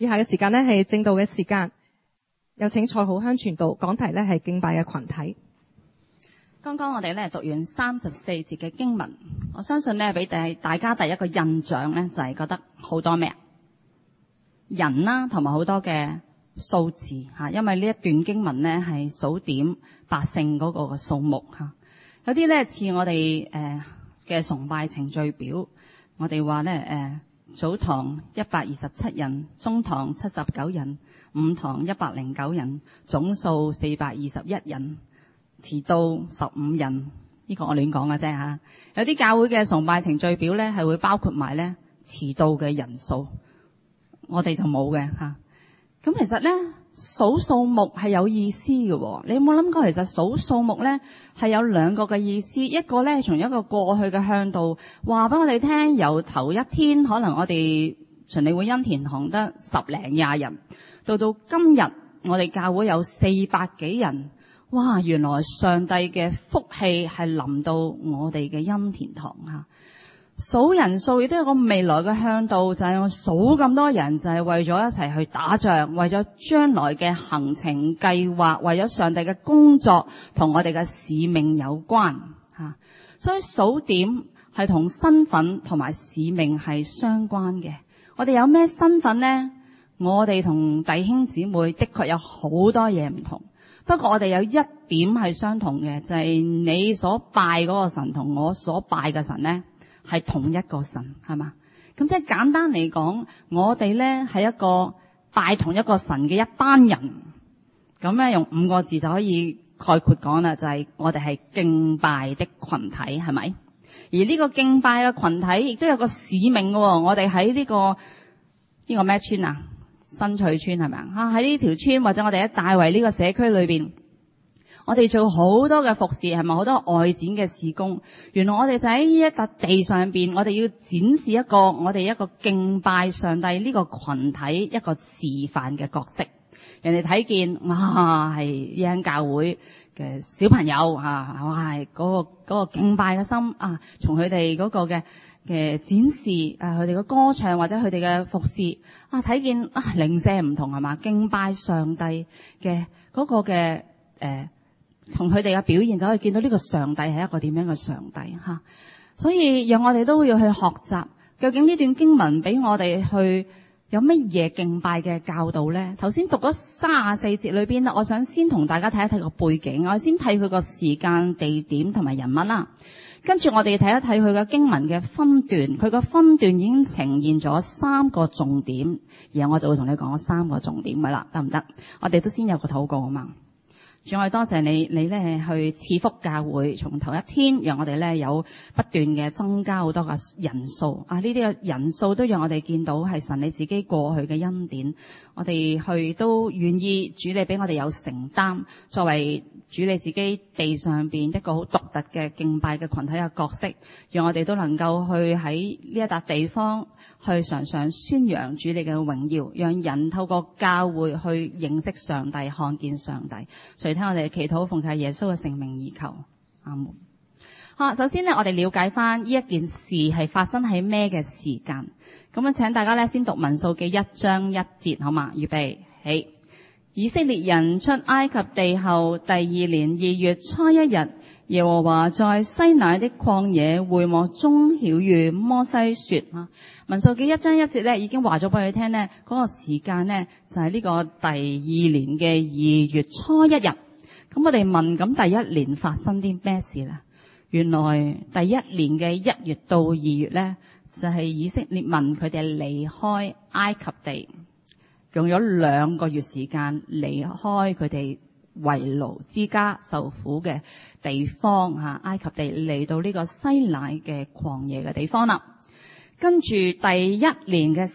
以下嘅時間呢係正道嘅時間，有請蔡浩香傳道，講題呢係敬拜嘅群體。 剛剛我哋咧讀完34節嘅經文，我相信咧俾大家第一個印象咧就係覺得好多咩人啦，同埋好多嘅數字嚇，因為呢一段經文咧係數點百姓嗰個嘅數目嚇，有啲咧似我哋嘅崇拜程序表，我哋話咧早堂127人，中堂79人，午堂109人，總數421人，遲到15人。呢個我亂講嘅啫嚇。有啲教會嘅崇拜程序表咧係會包括埋咧遲到嘅人數，我哋就冇嘅嚇。咁其實咧數數目係有意思嘅喎，你有冇諗過其實數數目咧係有兩個嘅意思？一個咧從一個過去嘅向度話俾我哋聽，由頭一天可能我哋純利會恩田堂得10零20人，到今日我哋教會有400幾人，哇！原來上帝嘅福氣係臨到我哋嘅恩田堂嚇。數人數亦都有個未來嘅向度，就係我數咁多人，就係為咗一齊去打仗，為咗將來嘅行程計劃，為咗上帝嘅工作同我哋嘅使命有關嚇。所以數點係同身份同埋使命係相關嘅。我哋有咩身份呢？我哋同弟兄姊妹的確有好多嘢唔同，不過我哋有一點係相同嘅，就係你所拜嗰個神同我所拜嘅神呢係同一個神，係嘛？咁即係簡單嚟講，我哋咧係一個拜同一個神嘅一班人。咁咧用5個字就可以概括講啦，就係我哋係敬拜的群體，係咪？而呢個敬拜嘅群體亦都有個使命嘅喎。我哋喺呢個咩村啊？新翠村係咪啊？喺呢條村或者我哋喺大圍呢個社區裏邊，我哋做好多嘅服侍，係咪好多外展嘅事工？原來我哋就喺呢一笪地上邊，我哋要展示我哋一個敬拜上帝呢個群體一個示範嘅角色。人哋睇見哇，係呢間教會嘅小朋友啊，哇，係嗰個敬拜嘅心啊，從佢哋嗰個嘅展示啊，佢哋嘅歌唱或者佢哋嘅服侍啊，睇見啊零舍唔同係嘛？敬拜上帝嘅嗰個嘅從佢哋嘅表現就可以見到呢個上帝係一個點樣嘅上帝嚇。所以讓我哋都要去學習，究竟呢段經文俾我哋去有乜嘢敬拜嘅教導呢？頭先讀咗34節裏邊，我想先同大家睇一睇個背景，我先睇佢個時間、地點同埋人物啦。跟住我哋睇一睇佢嘅經文嘅分段，佢個分段已經呈現咗3個重點，然後我就會同你講3個重點噶啦，得唔得？我哋都先有個禱告啊嘛。主，我哋多謝你咧去賜福教會，從頭一天讓我哋咧有不斷嘅增加好多嘅人數啊！呢啲嘅人數都讓我哋見到係神你自己過去嘅恩典，我哋去都願意主你俾我哋有承擔，作為主你自己地上邊一個好獨特嘅敬拜嘅群體嘅角色，讓我哋都能夠去喺呢一笪地方去常常宣揚主你嘅榮耀，讓人透過教會去認識上帝，看見上帝。隨聽我哋嘅祈禱，奉靠耶穌嘅聖名而求，阿門。好，首先呢，我哋了解翻呢一件事係發生喺咩嘅時間。咁啊，請大家咧先讀民數記1章1節，好嘛？預備起。以色列人出埃及地後第2年2月初1日，耶和華在西乃的曠野會幕中曉諭摩西說：民數記1章1節咧已經話咗俾佢聽呢，嗰個時間呢就係呢個第2年嘅2月初1日。咁我哋問，咁第1年發生啲咩事呢？原來第1年嘅1月到2月呢，就係以色列民佢哋離開埃及地，用咗2個月時間離開佢哋為奴之家受苦嘅地方埃及地，嚟到呢個西乃嘅曠野嘅地方啦。跟住第1年嘅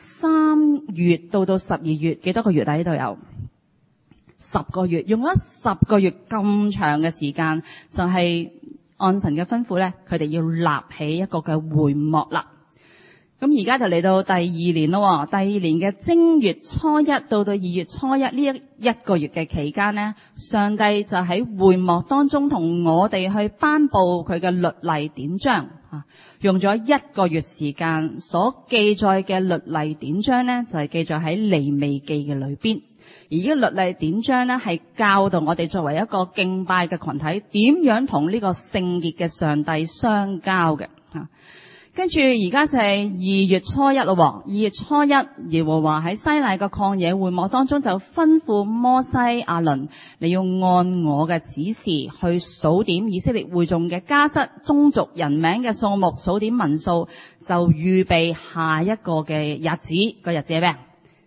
3月到12月，幾多個月喺度有10個月，用咗10個月咁長嘅時間，就係按神嘅吩咐咧，佢哋要立起一個嘅會幕啦。 咁而家就嚟到第二年咯，第二年嘅正月初一到2月初一呢一個月嘅期間呢，上帝就喺會幕當中同我哋去頒布佢嘅律例典章，用咗1個月時間所記載嘅律例典章呢，就係記載喺利未記嘅裏邊。而呢個律例典章呢，係教導我哋作為一個敬拜嘅群體，點樣同呢個聖潔嘅上帝相交嘅。跟住而家就係2月初一咯。2月初一，耶和華喺西奈嘅曠野會幕當中就吩咐摩西亞倫，你要按我嘅指示去數點以色列會眾嘅家室、宗族、人名嘅數目，數點民數，就預備下一個嘅日子。個日子係咩？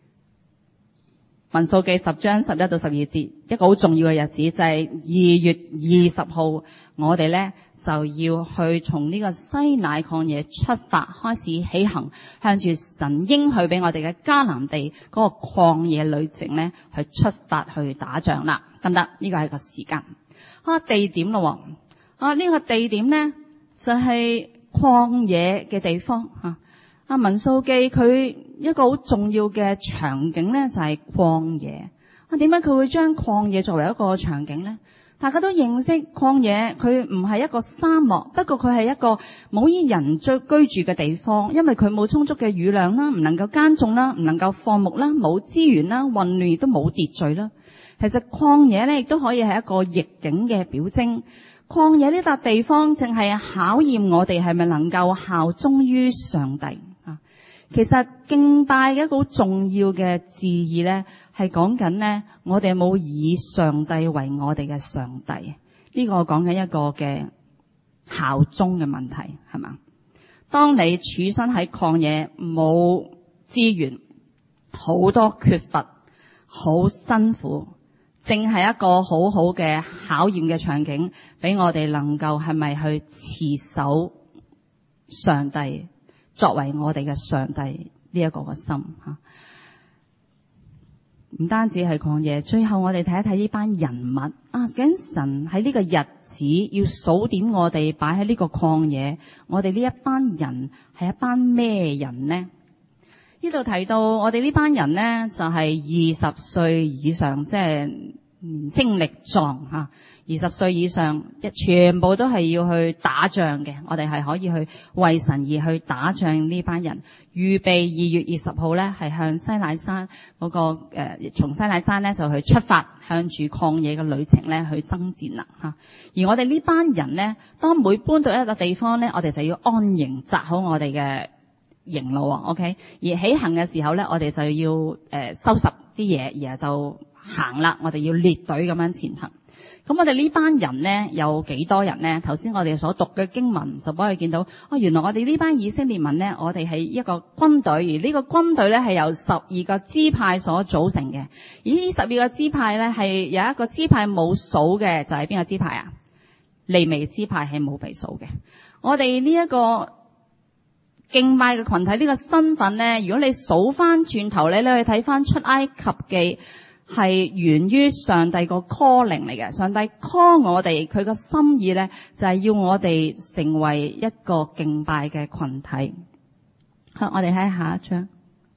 民數記10章11到12節，一個好重要嘅日子就係2月20號，我哋呢就要去從呢個西乃曠野出發，開始起行，向住神應許俾我哋嘅迦南地嗰個曠野旅程呢去出發去打仗啦，得唔得？呢個係個時間。地點咯，呢個地點呢就係曠野嘅地方。民數記佢一個好重要嘅場景呢就係曠野。點解佢會將曠野作為一個場景呢？大家都認識曠野，佢唔係一個沙漠，不過佢係一個冇人居住嘅地方，因為佢冇充足嘅雨量啦，唔能夠耕種啦，唔能夠放牧啦，冇資源啦，混亂亦都冇秩序啦。其實曠野呢亦都可以係一個逆境嘅表徵。曠野呢笪地方正係考驗我哋係咪能夠效忠於上帝。其實敬拜嘅一個好重要嘅字義呢，係講緊呢，我哋有冇以上帝為我哋嘅上帝？呢個講緊一個嘅效忠嘅問題，係嘛？當你處身喺曠野，冇資源，好多缺乏，好辛苦，正係一個好好嘅考驗嘅場景，俾我哋能夠係咪去持守上帝作為我哋嘅上帝呢一個嘅心吓，唔單止係曠野，最後我哋睇一睇呢班人物究竟神喺呢個日子要數點我哋擺喺呢個曠野，我哋呢一班人係一班咩人呢？呢度提到我哋呢班人呢，就係20歲以上，即係年青力壯吓。20歲以上，全部都係要去打仗嘅。我哋係可以去為神而去打仗呢班人。預備2月20號呢，係向西乃山嗰個從西乃山呢就去出發，向住曠野嘅旅程呢去征戰啦吓。而我哋呢班人呢，當每搬到一個地方呢，我哋就要安營紮好我哋嘅營路，OK。而起行嘅時候呢，我哋就要收拾啲嘢，然後就行啦。我哋要列隊咁樣前行。咁我哋呢班人呢，有幾多人呢？頭先我哋所讀嘅經文就幫佢見到，原來我哋呢班以色列民呢，我哋係一個軍隊，而呢個軍隊呢係由12個支派所組成嘅。而呢12個支派呢，係有一個支派冇數嘅，就係邊個支派啊？利未支派係冇被數嘅。我哋呢一個敬拜嘅群體呢個身份呢，如果你數翻轉頭呢，你去睇翻出埃及記。係源於上帝個 calling 嚟嘅，上帝 call 我哋，佢個心意呢，就係要我哋成為一個敬拜嘅群體。好，我哋睇下一章，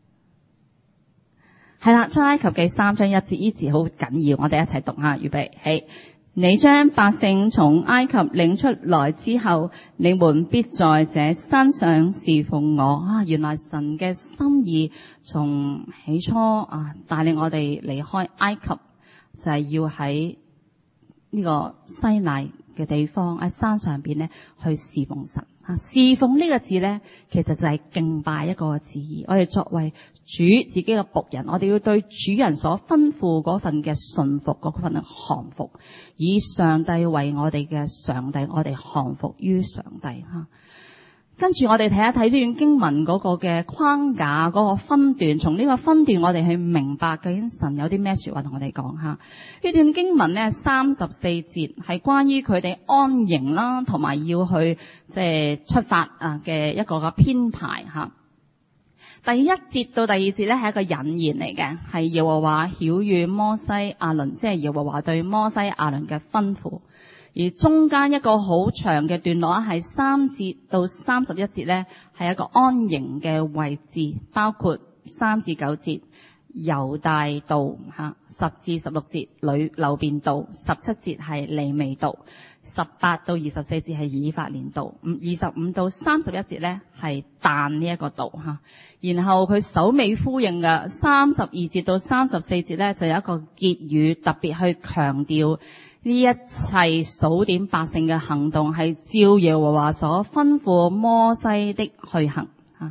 係啦，出埃及記3章1節，呢字好緊要，我哋一齊讀下，預備起。你將百姓從埃及領出來之後，你們必在這山上侍奉我。原來神嘅心意從起初帶領我哋離開埃及，就係要喺呢個西奈嘅地方喺山上邊呢去侍奉神。侍奉呢個字呢，其實就係敬拜一個字義。我哋作為主自己嘅僕人，我哋要對主人所吩咐嗰份嘅順服，嗰份嘅降服，以上帝為我哋嘅上帝，我哋降服於上帝。跟住我哋睇一睇呢段經文嗰個嘅框架，嗰個分段，從呢個分段我哋去明白究竟神有啲咩說話同我哋講吓。呢段經文呢34節係關於佢哋安營啦，同埋要去即係出發嘅一個嘅編排吓。第1節到第2節呢係一個引言嚟嘅，係耶和華曉諭摩西亞倫，即係耶和華對摩西亞倫嘅吩咐。 而中間一個好長嘅段落係3節到31節咧，係一個安營嘅位置，包括3至9節猶大道10至16節流便道，17節係利未道，18到24節係以法蓮道，25到31節咧係但呢一個道吓。然後佢首尾呼應嘅32節到34節咧就有一個結語，特別去強調呢一切數點百姓嘅行動係照耶和華所吩咐摩西的去行。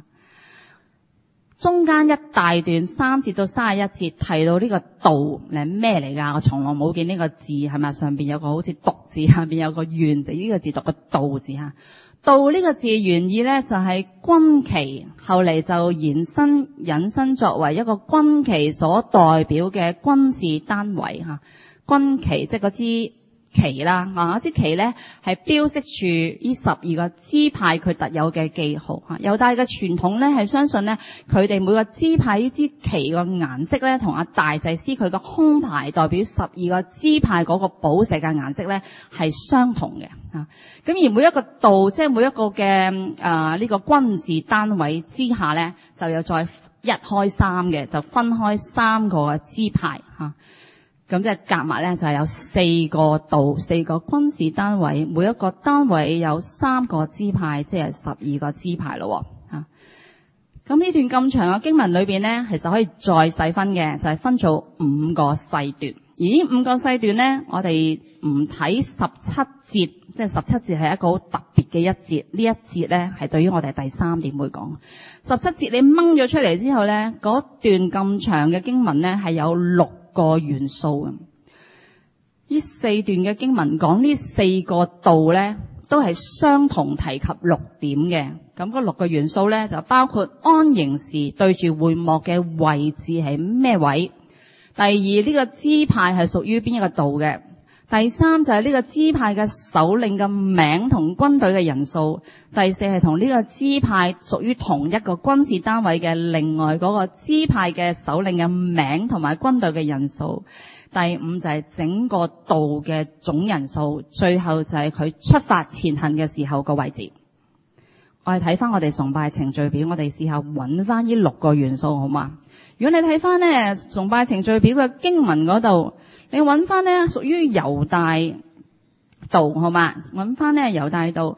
中間一大段3節到31節提到呢個道係咩嚟㗎？我從來冇見呢個字，係咪上邊有個好似獨字，下邊有個圓字，呢個字讀個道字吓。道呢個字原意咧就係軍旗，後嚟就引申作為一個軍旗所代表嘅軍事單位吓。軍旗即係嗰支旗啦，嗰支旗咧係標識住呢12個支派佢特有嘅記號吓。猶大嘅傳統咧係相信咧，佢哋每個支派呢支旗個顏色咧，同大祭司佢個胸牌代表12個支派嗰個寶石嘅顏色咧係相同嘅吓。咁而每一個道，即係每一個嘅呢個軍事單位之下咧，就有再1開3嘅，就分開3個嘅支派吓。咁即係夾埋咧，就係有4個道，4個軍事單位，每一個單位有3個支派，即係12個支派咯吓。咁呢段咁長嘅經文裏邊咧，其實可以再細分嘅，就係分做5個細段。而呢5個細段咧，我哋唔睇17節，即係17節係一個好特別嘅一節。呢一節咧係對於我哋第3點會講。17節你掹咗出嚟之後咧，嗰段咁長嘅經文咧係有6個元素嘅。呢4段嘅經文講呢4個道咧，都係相同提及6點嘅。咁嗰6個元素咧就包括安營時對住會幕嘅位置係咩位？第二，呢個支派係屬於邊一個道嘅？第三就係呢個支派嘅首領嘅名同軍隊嘅人數。第四係同呢個支派屬於同一個軍事單位嘅另外嗰個支派嘅首領嘅名同埋軍隊嘅人數。第五就係整個道嘅總人數。最後就係佢出發前行嘅時候個位置。我哋睇翻我哋崇拜程序表，我哋試下揾翻呢6個元素好嘛？如果你睇翻呢崇拜程序表嘅經文嗰度，你揾翻呢屬於猶大道好嘛？揾翻呢猶大道，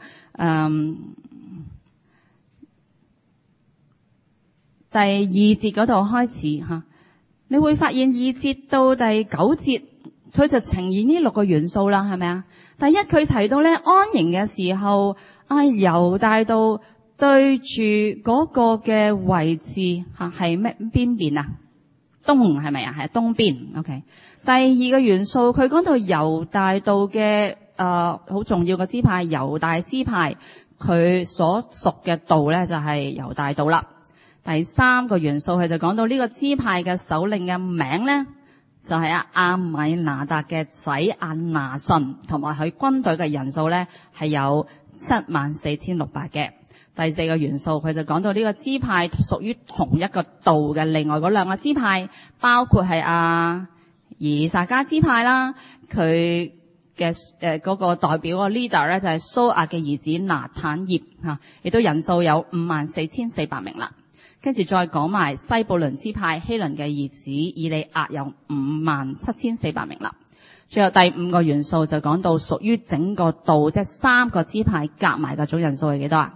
第2節嗰度開始吓，你會發現2節到第9節，佢就呈現呢6個元素啦，係咪啊？第一，佢提到呢安營嘅時候，猶大道對住嗰個嘅位置吓係咩邊邊啊？東係咪啊？係東邊。OK。第2個元素，佢講到猶大道嘅好重要嘅支派，猶大支派佢所屬嘅道咧就係猶大道啦。第3個元素，佢就講到呢個支派嘅首領嘅名咧就係亞米拿達嘅仔亞拿順，同埋佢軍隊嘅人數咧係有74,600嘅。第4個元素，佢就講到呢個支派屬於同一個道嘅另外嗰2個支派，包括係以撒迦支派啦，佢嘅嗰個代表個 leader 咧就係蘇亞嘅兒子拿坦業吓，亦都人數有54,400名啦。跟住再講埋西布倫支派希倫嘅兒子以利亞有57,400名啦。最後第5個元素就講到屬於整個道，即係3個支派夾埋嘅總人數係幾多啊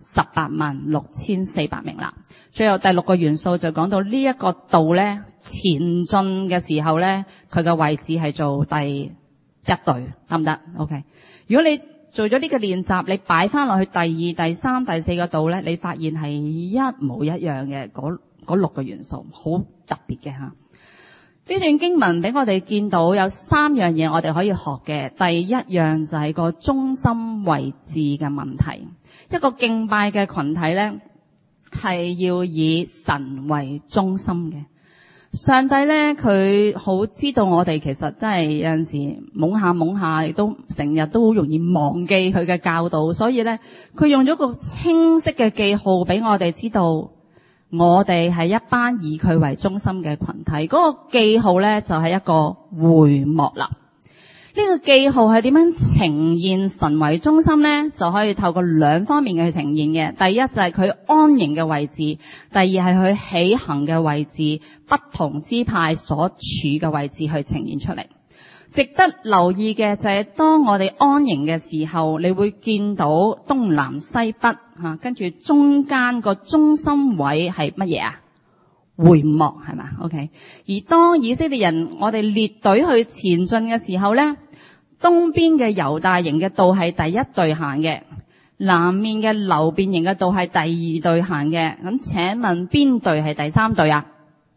？186,400名啦。最後第6個元素就講到呢一個道咧前進嘅時候咧，佢嘅位置係做第1隊，得唔得 ？OK。如果你做咗呢個練習，你擺翻落去第2、第3、第4個道咧，你發現係一模一樣嘅嗰6個元素，好特別嘅吓。呢段經文俾我哋見到有3樣嘢我哋可以學嘅。第一樣就係個中心位置嘅問題。一個敬拜嘅群體咧，係要以神為中心嘅。上帝咧，佢好知道我哋其實真係有陣時懵下，亦都成日都好容易忘記佢嘅教導，所以咧，佢用咗個清晰嘅記號俾我哋知道，我哋係一班以佢為中心嘅群體。嗰個記號咧就係一個會幕啦。 個記號係點樣呈現神為中心呢？就可以透過兩方面嘅去呈現嘅。第一就係佢安營嘅位置，第二係佢起行嘅位置，不同支派所處嘅位置去呈現出嚟。值得留意嘅就係當我哋安營嘅時候，你會見到東南西北跟住中間個中心位係乜嘢啊？會幕係嘛 ？OK。而當以色列人我哋列隊去前進嘅時候咧，東邊嘅猶大營嘅道係第一隊行嘅，南面嘅流便營嘅道係第二隊行嘅。咁請問邊隊係第三隊啊？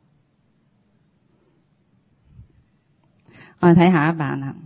我哋睇下一版啊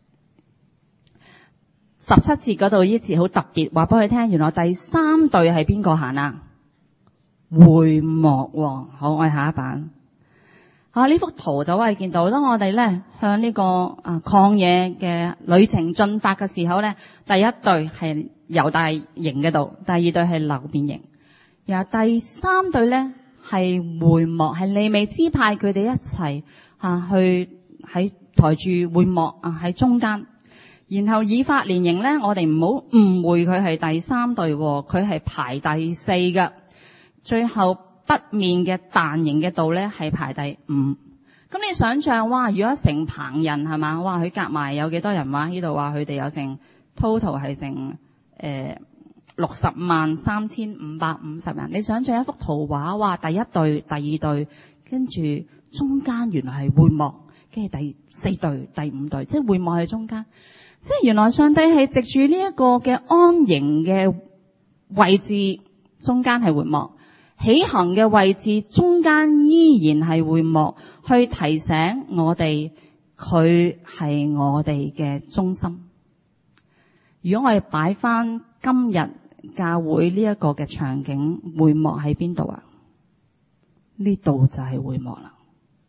，17節嗰度呢節好特別，話俾佢聽，原來第三隊係邊個行啊？會幕喎。好，我哋下一版。呢幅圖就可以見到，當我哋咧向呢個曠野嘅旅程進發嘅時候咧，第一隊係猶大營嘅道，第二隊係流便營，然後第三隊咧係會幕，係利未支派佢哋一齊去喺抬住會幕喺中間。然後以法蓮營咧，我哋唔好誤會佢係第三隊，佢係排第四嘅。最後北面嘅但營嘅道咧係排第五。咁你想象，哇！如果成棚人係嘛，哇！佢夾埋有幾多人話？呢度話佢哋有成 total 係成603550人。你想象一幅圖畫，哇！第一隊、第二隊，跟住中間原來係會幕，跟住第四隊、第五隊，即係會幕喺中間。即係原來上帝係藉住呢一個嘅安營嘅位置，中間係會幕。起行嘅位置中間依然係會幕，去提醒我哋佢係我哋嘅中心。如果我哋擺翻今日教會呢一個嘅場景，會幕喺邊度啊？呢度就係會幕啦。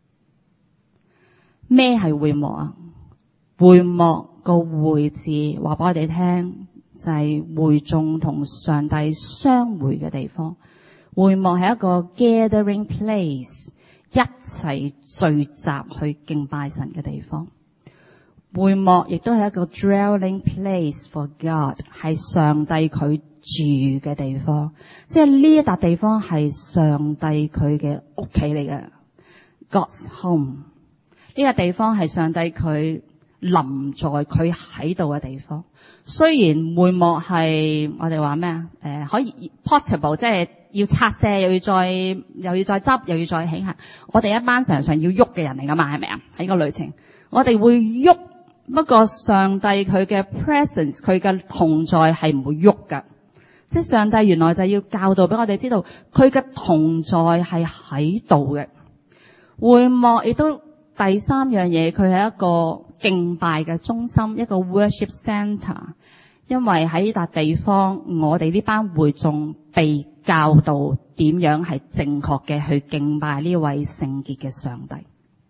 咩係會幕啊？會幕個會字話俾我哋聽，就係會眾同上帝相會嘅地方。會幕係一個 gathering place， 一齊聚集去敬拜神嘅地方。會幕亦都係一個 dwelling place for God， 係上帝佢住嘅地方。即係呢一笪地方係上帝佢嘅屋企嚟嘅 God's home。呢個地方係上帝佢臨在佢喺度嘅地方。雖然會幕係我哋話咩啊？可以 portable， 即係要拆卸，又要再執，又要再起行。我哋一班常常要喐嘅人嚟噶嘛，係咪啊？喺個旅程，我哋會喐，不過上帝佢嘅 presence， 佢嘅同在係唔會喐噶。即係上帝原來就要教導俾我哋知道，佢嘅同在係喺度嘅。會幕亦都第三樣嘢，佢係一個敬拜嘅中心，一個 worship center。因為喺呢笪地方，我哋呢班會眾被教導點樣係正確嘅去敬拜呢位聖潔嘅上帝。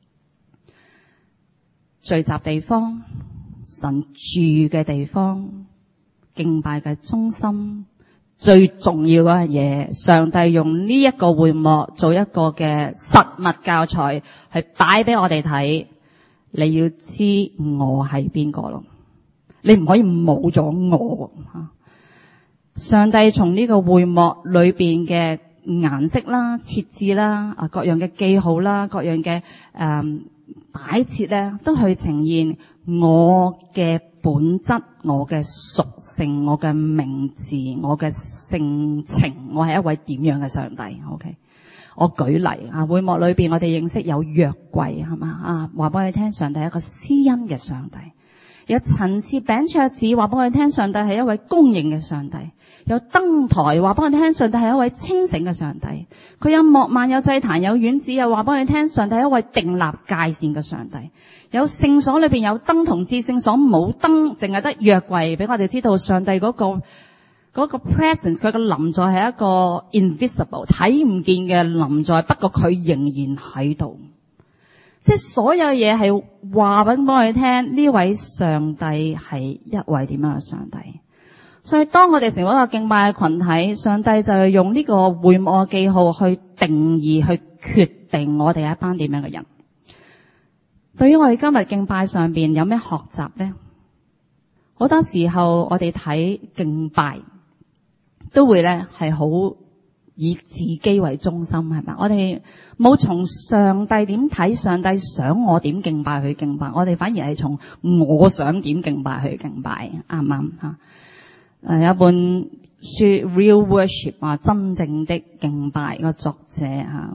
聚集地方，神住嘅地方，敬拜嘅中心，最重要嗰樣嘢，上帝用呢一個會幕做一個嘅實物教材，係擺俾我哋睇。你要知我係邊個咯？你唔可以冇咗我。上帝從呢個會幕裏邊嘅顏色啦、設置啦、各樣嘅記號啦、各樣嘅擺設咧，都去呈現我嘅本質、我嘅屬性、我嘅名字、我嘅性情，我係一位點樣嘅上帝 ？OK。我舉例會幕裏邊我哋認識有約櫃係嘛話俾你聽，上帝係一個施恩嘅上帝；有陳設餅桌子，話俾我哋聽，上帝係一位公義嘅上帝；有燈台，話俾我哋聽，上帝係一位清醒嘅上帝；佢有幕幔、有祭壇、有院子，又話俾我哋聽，上帝係一位定立界線嘅上帝；有聖所裏邊有燈同至聖所冇燈，淨係得約櫃，俾我哋知道上帝嗰個 presence， 佢嘅臨在係一個 invisible 睇唔見嘅臨在，不過佢仍然喺度。即係所有嘢係話俾我哋聽，呢位上帝係一位點樣嘅上帝。所以當我哋成為一個敬拜嘅群體，上帝就用呢個會幕嘅記號去定義、去決定我哋係一班點樣嘅人。 對於我哋今日敬拜上邊有咩學習呢？好多時候我哋睇敬拜都會咧係好以自己為中心，係咪？我哋冇從上帝點睇，上帝想我點敬拜去敬拜，我哋反而係從我想點敬拜去敬拜，啱唔啱吓？有一本書 Real Worship 話真正的敬拜，個作者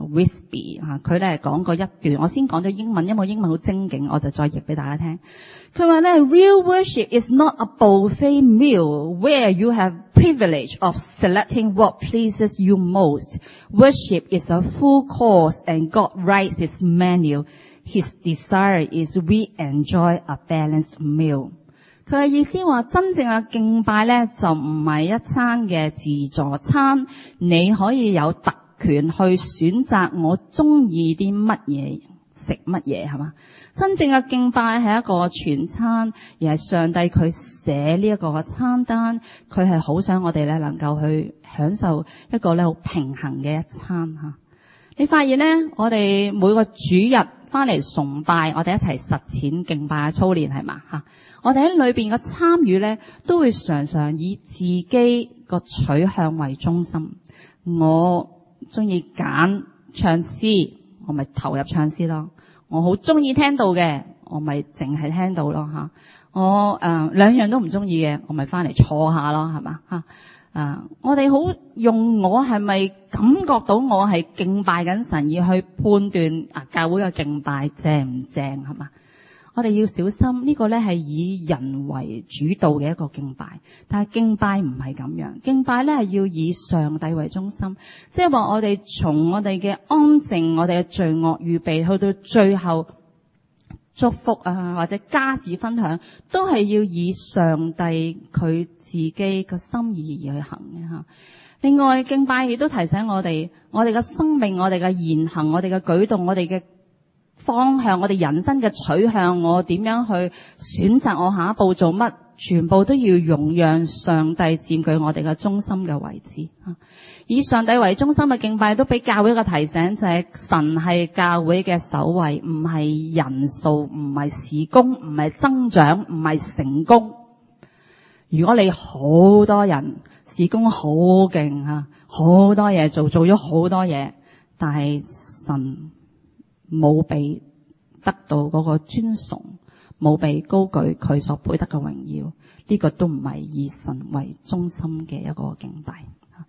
Wisby 佢咧講過一段，我先講咗英文，因為英文好精警，我就再譯俾大家聽。佢話咧 Real worship is not a buffet meal where you have privilege of selecting what pleases you most. Worship is a full course and God writes His menu. His desire is we enjoy a balanced meal. 佢嘅意思話，真正嘅敬拜咧就唔係一餐嘅自助餐，你可以有特權去選擇我中意啲乜嘢食乜嘢，係嘛？真正嘅敬拜係一個全餐，而係上帝佢寫呢一個嘅餐單，佢係好想我哋咧能夠去享受一個咧好平衡嘅一餐吓。你發現咧，我哋每個主日翻嚟崇拜，我哋一齊實踐敬拜嘅操練係嘛吓？我哋喺裏邊嘅參與咧，都會常常以自己個取向為中心。我中意揀唱詩，我咪投入唱詩咯。我好中意聽道嘅，我咪淨係聽道咯吓。我兩樣都唔中意嘅，我咪翻嚟坐下咯，係嘛吓？我哋好用我係咪感覺到我係敬拜緊神而去判斷教會嘅敬拜正唔正，係嘛？我哋要小心呢個咧係以人為主導嘅一個敬拜，但係敬拜唔係咁樣，敬拜咧係要以上帝為中心，即係話我哋從我哋嘅安靜、我哋嘅罪惡預備去到最後祝福或者家事分享，都係要以上帝佢自己個心意而去行嘅吓。另外敬拜亦都提醒我哋嘅生命、我哋嘅言行、我哋嘅舉動、我哋嘅方向，我哋人生嘅取向，我點樣去選擇我下一步做乜，全部都要容讓上帝佔據我哋嘅中心嘅位置。以上帝為中心嘅敬拜都俾教會一個提醒，就係神係教會嘅首位，唔係人數，唔係事工，唔係增長，唔係成功。如果你好多人事工好勁好多嘢做咗好多嘢，但係神冇被得到嗰個尊崇，冇被高舉佢所配得嘅榮耀，呢個都唔係以神為中心嘅一個敬拜。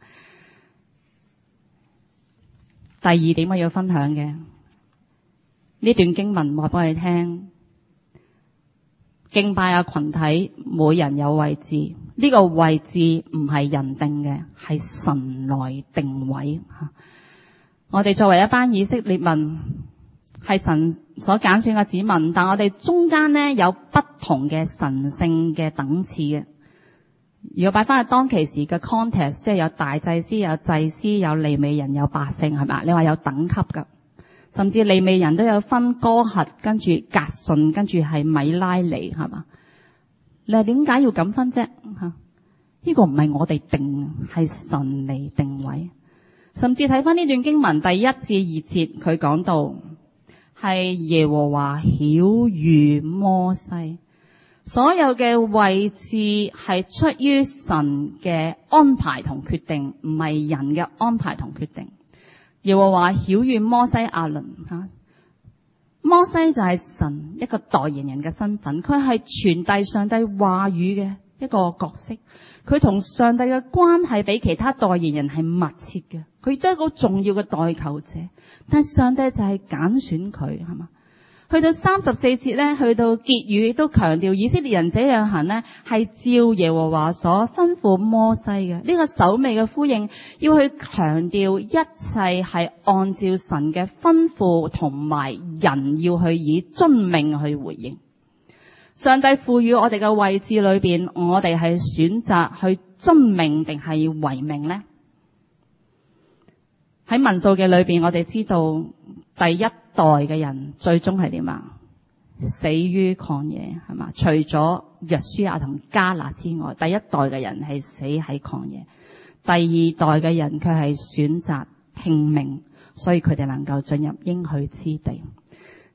第二點我要分享嘅呢段經文話俾你聽，敬拜嘅群體每人有位置，呢個位置唔係人定嘅，係神來定位。我哋作為一班以色列民，係神所揀選嘅子民，但我哋中間呢有不同嘅神聖嘅等次嘅。如果擺翻去當其時嘅 context， 即係有大祭司、有祭司、有利未人、有百姓，係咪？你話有等級噶，甚至利未人都有分哥轄，跟住革順，跟住係米拉利，係嘛？你話點解要咁分啫？呢個唔係我哋定，係神嚟定位。甚至睇翻呢段經文第1至2節，佢講到係耶和華曉諭摩西。所有嘅位置係出於神嘅安排同決定，唔係人嘅安排同決定。耶和華曉諭摩西亞倫摩西就係神一個代言人嘅身份，佢係傳遞上帝話語嘅一個角色。佢同上帝嘅關係比其他代言人係密切嘅，佢都係一個重要嘅代求者。但係上帝就係揀選佢，係嘛？去到34節咧，去到結語都強調以色列人這樣行呢，係照耶和華所吩咐摩西嘅。呢個首尾嘅呼應，要去強調一切係按照神嘅吩咐，同埋人要去以遵命去回應。上帝賦予我哋嘅位置裏邊，我哋係選擇去遵命定係違命呢？喺民數記裏邊，我哋知道第一代嘅人最終係點啊？死於曠野，係嘛？除咗約書亞同迦勒之外，第一代嘅人係死喺曠野。第二代嘅人佢係選擇聽命，所以佢哋能夠進入應許之地。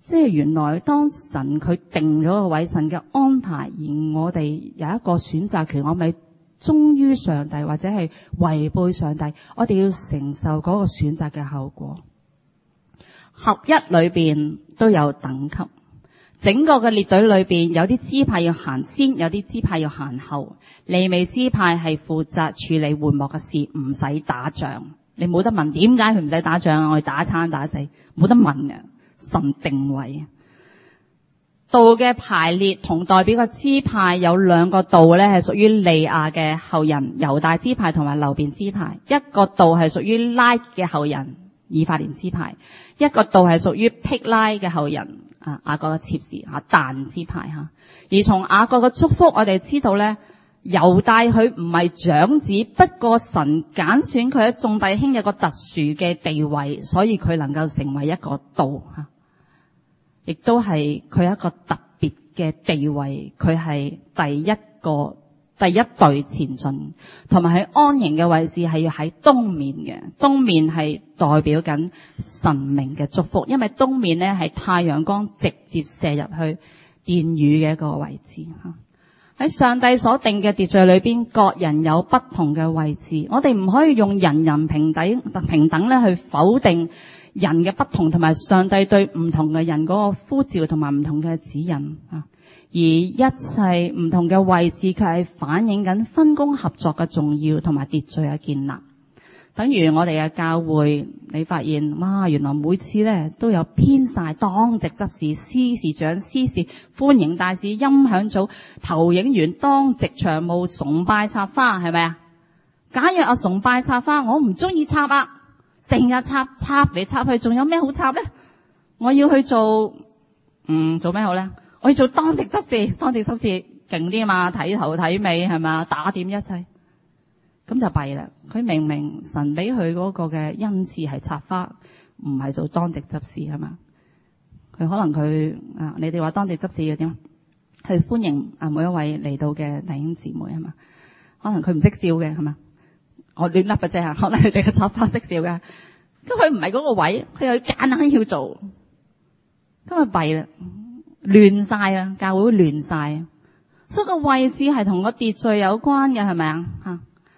即係原來當神佢定咗個位，神嘅安排，而我哋有一個選擇權，我咪忠於上帝或者係違背上帝，我哋要承受嗰個選擇嘅後果。合一裏邊都有等級，整個嘅列隊裏邊有啲支派要行先，有啲支派要行後。利未支派係負責處理會幕嘅事，唔使打仗。你冇得問點解佢唔使打仗，我哋打餐打死，冇得問嘅。神定位道嘅排列同代表嘅支派有兩個道咧，係屬於利亞嘅後人猶大支派同埋流便支派，一個道係屬於拉嘅後人以法蓮支派，一個道係屬於辟拉嘅後人雅各嘅妾侍但支派吓。而從雅各嘅祝福我哋知道咧，猶大佢唔係長子，不過神揀選佢喺眾弟兄有個特殊嘅地位，所以佢能夠成為一個道吓。亦都係佢一個特別嘅地位，佢係第一隊前進，同埋喺安營嘅位置係要喺東面嘅。東面係代表緊神明嘅祝福，因為東面咧係太陽光直接射入去殿宇嘅一個位置。喺上帝所定嘅秩序裏邊，各人有不同嘅位置，我哋唔可以用人人平等咧去否定人嘅不同，同埋上帝對唔同嘅人嗰個呼召同埋唔同嘅指引而一切唔同嘅位置，佢係反映緊分工合作嘅重要同埋秩序嘅建立。等於我哋嘅教會，你發現哇，原來每次咧都有編晒當值執事、司事長、司事、歡迎大使、音響組、投影員、當值場務、崇拜插花，係咪啊？假若崇拜插花，我唔中意插啊，成日插嚟插去，仲有咩好插咧？我要去做做咩好咧？我要做當值執事，當值執事勁啲嘛，睇頭睇尾係嘛，打點一切，咁就弊啦。佢明明神俾佢嗰個嘅恩賜係插花，唔係做當值執事係嘛？佢可能佢你哋話當值執事要點？去歡迎每一位嚟到嘅弟兄姊妹係嘛？可能佢唔識笑嘅係嘛？我亂笠嘅啫，可能佢哋嘅插花識笑嘅，咁佢唔係嗰個位，佢又夾硬要做，咁咪弊啦，亂晒啦，教會亂晒，所以個位置係同個秩序有關嘅，係咪啊？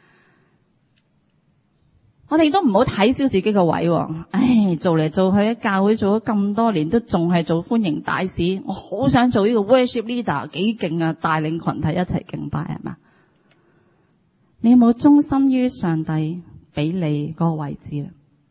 我哋都唔好睇小自己個位，做嚟做去喺教會做咗咁多年，都仲係做歡迎大使，我好想做呢個 worship leader， 幾勁啊，帶領群體一齊敬拜係嘛？你有冇忠心於上帝俾你嗰個位置咧？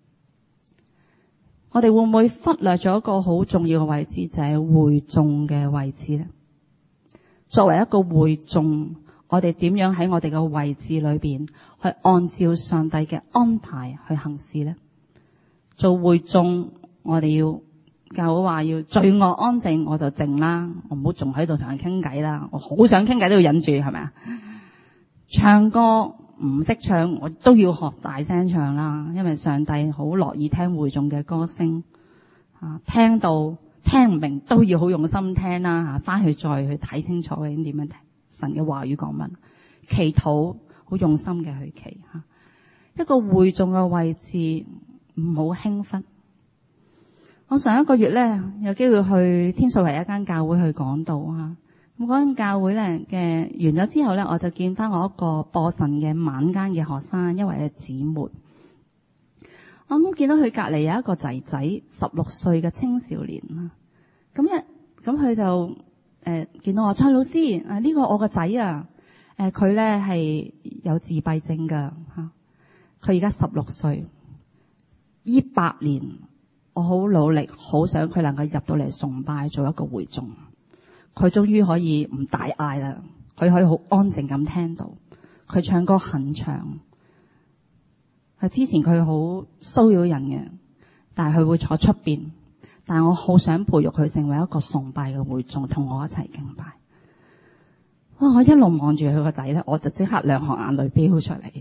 我哋會唔會忽略咗一個好重要嘅位置，就係會眾嘅位置咧？作為一個會眾，我哋點樣喺我哋嘅位置裏邊去按照上帝嘅安排去行事咧？做會眾，我哋要教會話要罪惡安靜，我就靜啦，我唔好仲喺度同人傾偈啦。我好想傾偈都要忍住，係咪啊？唱歌唔識唱，我都要學大聲唱啦，因為上帝好樂意聽會眾嘅歌聲聽到聽唔明都要好用心聽啦，翻去再去睇清楚究竟點樣聽神嘅話語講乜，祈禱好用心嘅去祈一個會眾嘅位置唔好輕忽。我上一個月咧有機會去天水圍一間教會去講道咁嗰間教會咧嘅完咗之後咧，我就見翻我一個播神嘅晚間嘅學生，一位嘅姊妹。我咁見到佢隔離有一個仔仔，16歲嘅青少年啦。咁佢就見到我，蔡老師呢個我個仔佢咧係有自閉症噶佢而家16歲。呢8年我好努力，好想佢能夠入到嚟崇拜，做一個會眾。佢終於可以唔大嗌啦，佢可以好安靜咁聽到。佢唱歌很長，之前佢好騷擾人嘅，但係佢會坐出邊。但係我好想培育佢成為一個崇拜嘅會眾，同我一齊敬拜。哇！我一路望住佢個仔咧，我就即刻2行眼淚飆出嚟，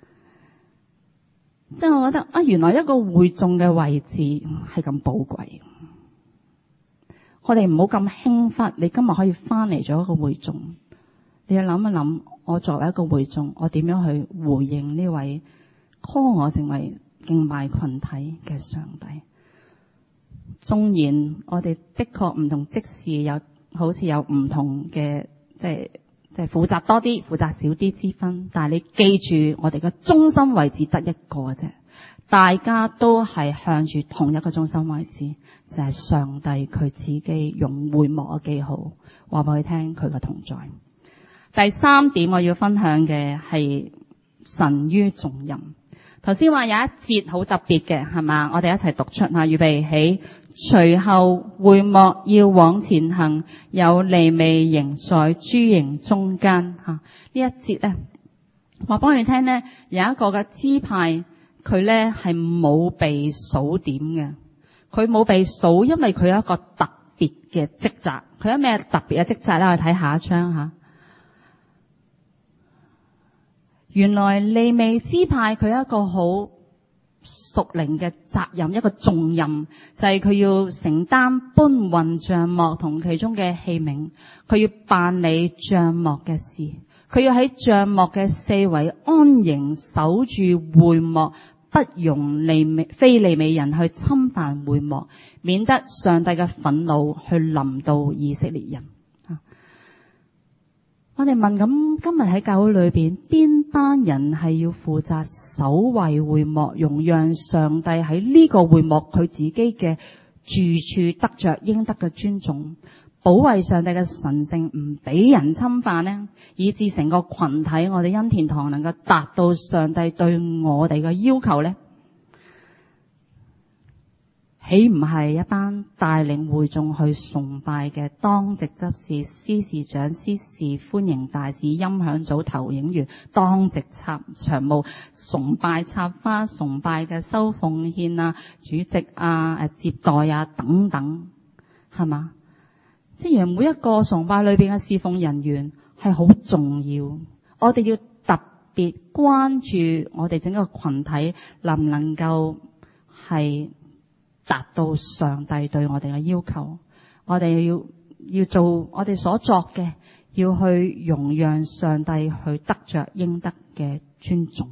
即係我覺得原來一個會眾嘅位置係咁寶貴。我哋唔好咁輕忽，你今日可以翻嚟做一個會眾，你要諗一諗，我作為一個會眾，我點樣去回應呢位 call 我成為敬拜群體嘅上帝？ 縱然我哋的確唔同職事好似有唔同嘅即係負責多啲、負責少啲之分，但係你記住我哋嘅中心位置得一個啫，大家都係向住同一個中心位置，就係上帝佢自己用會幕嘅記號話俾佢聽佢嘅同在。第三點我要分享嘅係神於眾人。頭先話有一節好特別嘅係嘛，我哋一齊讀出吓，預備起。隨後會幕要往前行，有利未營在諸營中間吓。呢一節咧話幫佢聽咧，有一個嘅支派佢咧係冇被數點嘅，佢冇被數，因為佢有一個特別嘅職責。佢有咩特別嘅職責咧？我哋睇下一章吓。原來利未支派佢有一個好屬靈嘅責任，一個重任，就係佢要承擔搬運帳幕同其中嘅器皿，佢要辦理帳幕嘅事，佢要喺帳幕嘅四圍安營守住會幕，不容非利未人去侵犯會幕，免得上帝嘅憤怒去臨到以色列人。我哋問，咁今日喺教會裏邊邊班人係要負責守衛會幕，容讓上帝喺呢個會幕佢自己嘅住處得着應得嘅尊重，保衛上帝嘅神聖唔俾人侵犯呢？以致成個群體我哋恩田堂能夠達到上帝對我哋嘅要求呢？豈唔係一班帶領會眾去崇拜嘅當值執事、司事長、司事、歡迎大使、音響組、投影員、當值場務、崇拜插花、崇拜嘅收奉獻啊、主席啊、接待啊等等，係嘛？即係每一個崇拜裏邊嘅侍奉人員係好重要，我哋要特別關注我哋整個群體能唔能夠係達到上帝對我哋嘅要求，我哋要做我哋所作嘅，要去容讓上帝去得着應得嘅尊重。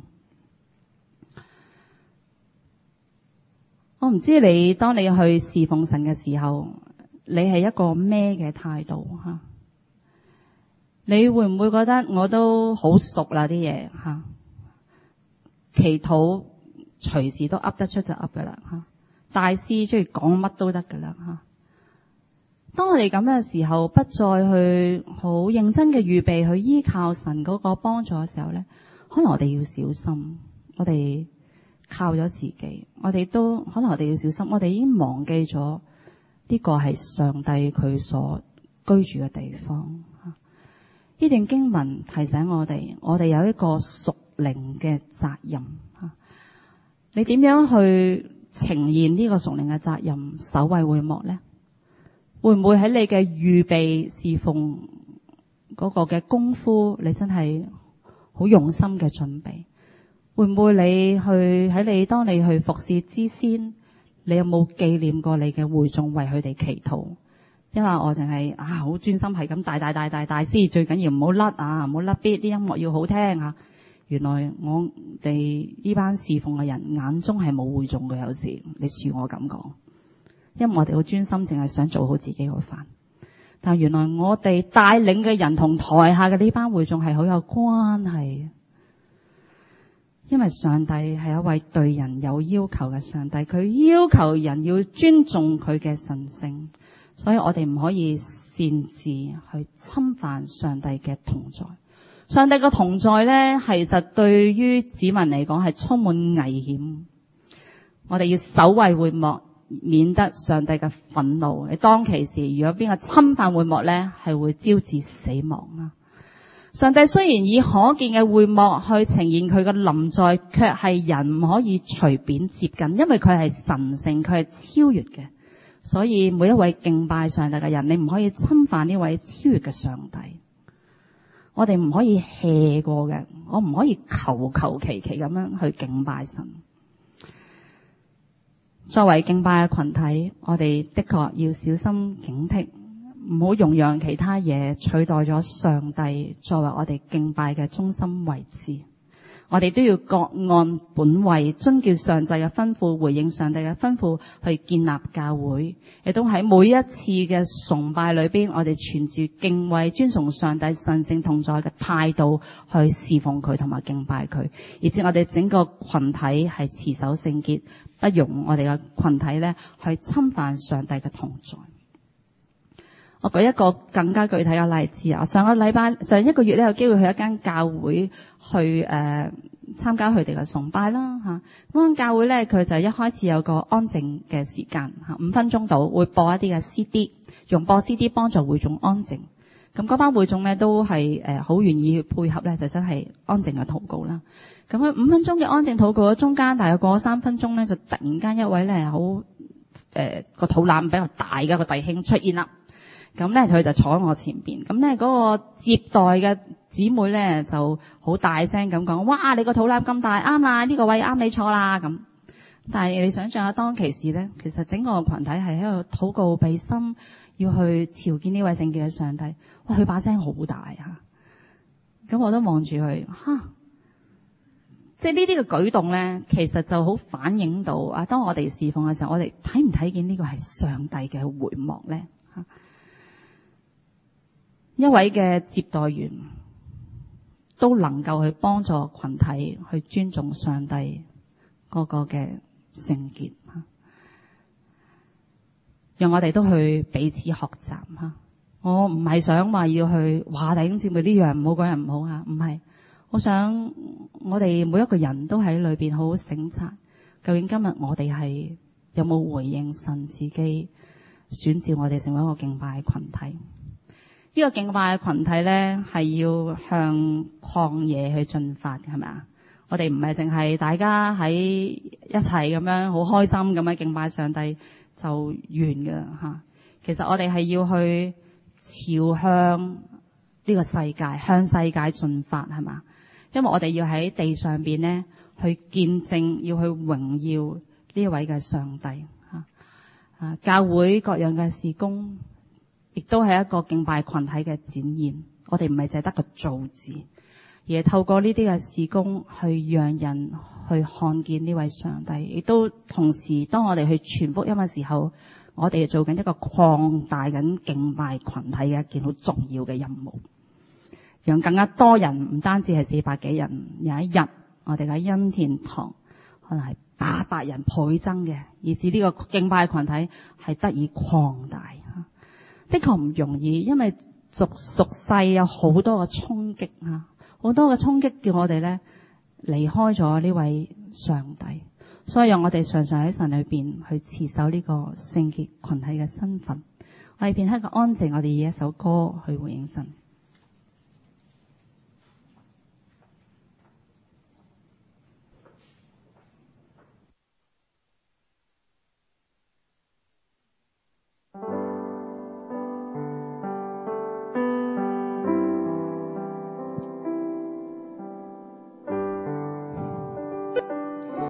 我唔知你當你去侍奉神嘅時候，你係一個咩嘅態度吓？你會唔會覺得我都好熟啦啲嘢吓？祈禱隨時都噏得出就噏噶啦吓。大師中意講乜都得噶啦吓。當我哋咁嘅時候，不再去好認真嘅預備去依靠神嗰個幫助嘅時候咧，可能我哋要小心。我哋靠咗自己，我哋要小心。我哋已經忘記咗呢個係上帝佢所居住嘅地方。呢段經文提醒我哋有一個屬靈嘅責任吓。你點樣去呈現呢個屬靈嘅責任，守衛會幕呢？會唔會喺你嘅預備侍奉嗰個嘅功夫，你真係好用心嘅準備？會唔會當你去服侍之先，你有冇紀念過你嘅會眾為佢哋祈禱？因為我淨係好專心係咁大師，最緊要唔好甩唔好甩 beat，啲音樂要好聽啊！原來我哋呢班侍奉嘅人眼中係冇會眾嘅，有時你恕我咁講，因為我哋好專心，淨係想做好自己個飯。但原來我哋帶領嘅人同台下嘅呢班會眾係好有關係，因為上帝係一位對人有要求嘅上帝，佢要求人要尊重佢嘅神聖，所以我哋唔可以擅自去侵犯上帝嘅同在。上帝嘅同在呢，其實對於子民嚟講係充滿危險。我哋要守衛會幕，免得上帝嘅憤怒。你當其時，如果邊個侵犯會幕呢，係會招致死亡啊！上帝雖然以可見嘅會幕去呈現佢嘅臨在，卻係人唔可以隨便接近，因為佢係神聖，佢係超越嘅。所以每一位敬拜上帝嘅人，你唔可以侵犯呢位超越嘅上帝。我哋唔可以 hea 過嘅，我唔可以求其咁樣去敬拜神。作為敬拜嘅群體，我哋的確要小心警惕，唔好容讓其他嘢取代咗上帝作為我哋敬拜嘅中心位置。 我哋都要各按本位，遵照上帝嘅吩咐，回應上帝嘅吩咐，去建立教會。亦都喺每一次嘅崇拜裏邊，我哋存住敬畏、尊崇上帝神聖同在嘅態度去侍奉佢同埋敬拜佢，以至我哋整個群體係持守聖潔，不容我哋嘅群體咧去侵犯上帝嘅同在。我舉一個更加具體嘅例子啊！上一個月咧有機會去一間教會去參加佢哋嘅崇拜啦嚇。咁間教會咧佢就一開始有個安靜嘅時間嚇，5分鐘到會播一啲嘅 CD， 用播 CD 幫助會眾安靜。咁嗰班會眾咧都係好願意去配合咧，就真係安靜嘅禱告啦。咁喺5分鐘嘅安靜禱告嘅中間，大約過咗3分鐘咧，就突然間一位咧好個肚腩比較大嘅個弟兄出現啦。咁咧佢就坐喺我前邊，咁咧嗰個接待嘅姊妹咧就好大聲咁講：哇！你個肚腩咁大，啱啦，呢個位啱你坐啦咁。但係你想象下當其時咧，其實整個群體係喺度禱告備心，要去朝見呢位聖潔嘅上帝。哇！佢把聲好大啊！咁我都望住佢，即係呢啲嘅舉動咧，其實就好反映到啊，當我哋侍奉嘅時候，我哋睇唔睇見呢個係上帝嘅回幕咧？一位嘅接待員都能夠去幫助群體去尊重上帝嗰個嘅聖潔，讓我哋都去彼此學習。我唔係想話要去話弟兄姊妹呢樣唔好嗰樣唔好，唔係，我想我哋每一個人都喺裏邊好好省察，究竟今日我哋係有冇回應神自己選召我哋成為一個敬拜嘅群體。呢個敬拜嘅群體咧，係要向曠野去進發，係咪啊？我哋唔係淨係大家喺一齊咁樣好開心咁樣敬拜上帝就完㗎吓。其實我哋係要去朝向呢個世界，向世界進發，係嘛？因為我哋要喺地上邊咧去見證，要去榮耀呢位嘅上帝吓。教會各樣嘅事工，亦都係一個敬拜群體嘅展現。我哋唔係淨係得個造字，而係透過呢啲嘅事工去讓人去看見呢位上帝。亦都同時，當我哋去傳福音嘅時候，我哋做緊一個擴大緊敬拜群體嘅一件好重要嘅任務，讓更加多人，唔單止係400幾人，有一日我哋嘅恩典堂可能係800人倍增嘅，以至呢個敬拜群體係得以擴大。的確唔容易，因為俗世有好多嘅衝擊，好多嘅衝擊叫我哋咧離開咗呢位上帝，所以讓我哋常常喺神裏邊去持守呢個聖潔群體嘅身份。我哋片刻嘅安靜，我哋以一首歌去回應神。